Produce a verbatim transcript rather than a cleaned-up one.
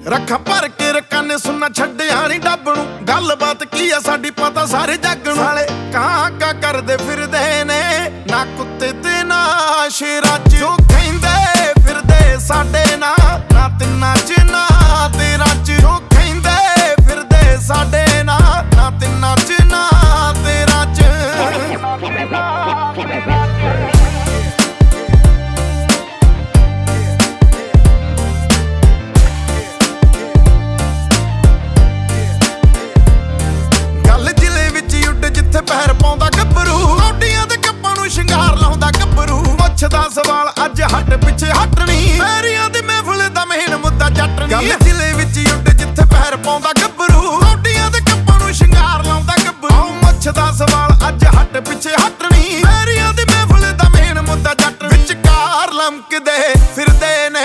ਰੱਖਾਂ ਭਰ ਕੇ ਰਕਾਨੇ ਸੁਣਨਾ ਛੱਡਿਆ ਨੀ ਡੱਬ ਨੂੰ। ਗੱਲਬਾਤ ਕੀ ਆ ਸਾਡੀ ਪਤਾ ਸਾਰੇ ਜੱਗ ਨੂੰ। ਸਾਲੇ ਕਾਂ ਕਾਂ ਕਰਦੇ ਫਿਰਦੇ ਨੇ ਨਾ ਕੁੱਤੇ ਤੇ ਨਾ ਸ਼ੇਰਾਂ ਚ। ਜੋ ਕਹਿੰਦੇ ਫਿਰਦੇ ਸਾਡੇ ਨਾਲ ਨਾ ਤਿੰਨਾਂ ਚ ਨਾ ਤੇਰਾਂ ਚ। ਜੋ ਕਹਿੰਦੇ ਫਿਰਦੇ ਸਾਡੇ ਨਾਲ ਨਾ ਤਿੰਨਾਂ ਚ ਨਾ ਤੇਰਾਂ ਚ। ਪੈਰ ਪਾਉਂਦਾ ਗੱਭਰੂ ਮੋਢੀਆਂ ਤੇ ਕੱਪਾਂ ਨੂੰ ਸ਼ਿੰਗਾਰ ਲਾਉਂਦਾ ਗੱਭਰੂ। ਪੁੱਛਦਾ ਸਵਾਲ ਅੱਜ ਹੱਟ ਪਿੱਛੇ ਹਟਣੀ ਪੈਰੀਆਂ ਦੀ ਮਹਿਫਲ ਦਾ ਮੇਨ ਮੁੱਦਾ ਜੱਟਣੀ। ਗੱਲ ਜ਼ਿਲ੍ਹੇ ਵਿੱਚ ਹੀ ਉੱਡ ਜਿੱਥੇ ਪੈਰ ਪਾਉਂਦਾ ਗੱਭਰੂ ਮੋਢੀਆਂ ਤੇ ਕੱਪਾਂ ਨੂੰ ਸ਼ਿੰਗਾਰ ਲਾਉਂਦਾ ਗੱਭਰੂ। ਪੁੱਛਦਾ ਸਵਾਲ ਅੱਜ ਹੱਟ ਪਿੱਛੇ ਹਟਣੀ ਪੈਰੀਆਂ ਦੀ ਮਹਿਫਲ ਦਾ ਮੇਨ ਮੁੱਦਾ ਜੱਟ। ਵਿਚਕਾਰ ਲਮਕਦੇ ਫਿਰਦੇ ਨੇ